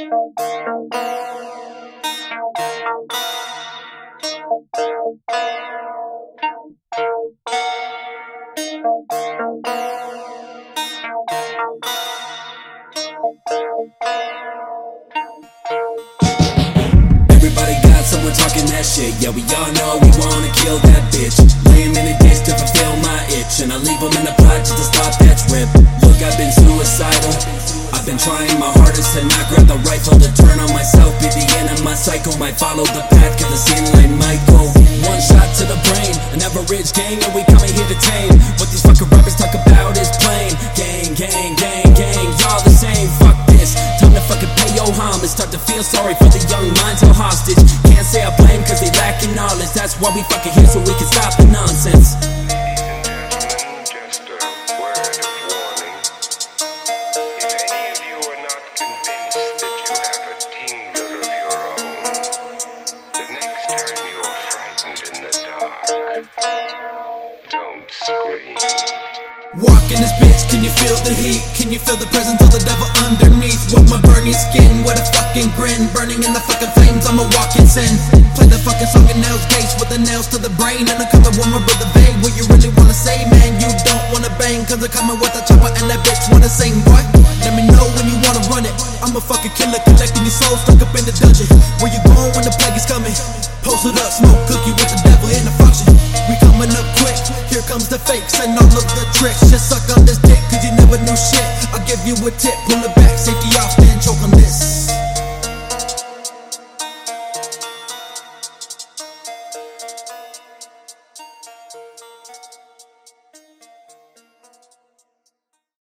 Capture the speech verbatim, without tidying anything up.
Everybody got someone talking that shit. Yeah, we all know we wanna kill that bitch. Lay him in a ditch to fulfill my itch, and I leave him in the pot just to stop that trip. Look, I've been suicidal. I've been trying my hardest to not grab the rifle, to turn on myself. Be the end of my cycle. Might follow the path, cause I seem like Michael. One shot to the brain, an average gang, and we coming here to tame. What these fucking rappers talk about is plain. Gang, gang, gang, gang, y'all the same. Fuck this, time to fucking pay your homage. Start to feel sorry for the young minds held hostage. Can't say I blame cause they lacking knowledge. That's why we fucking here, so we can stop the nonsense. Don't scream. Walk in this bitch, can you feel the heat? Can you feel the presence of the devil underneath? With my burning skin, with a fucking grin, burning in the fucking flames, I'm a walking sin. Play the fucking song in nails gates, with the nails to the brain, and I'm coming with my brother vague. What you really wanna say, man? You don't wanna bang, cause I'm coming with a chopper and that bitch wanna sing. What? Let me know when you wanna run it. I'm a fucking killer, collecting these souls stuck up in the dungeon. Where you going when the plague is coming? Post it up, smoke cookie with the devil in the function. We coming up quick, here comes the fakes and all of the tricks. Just suck on this dick, cause you never knew shit. I'll give you a tip, pull it back, safety off, stand choke on this.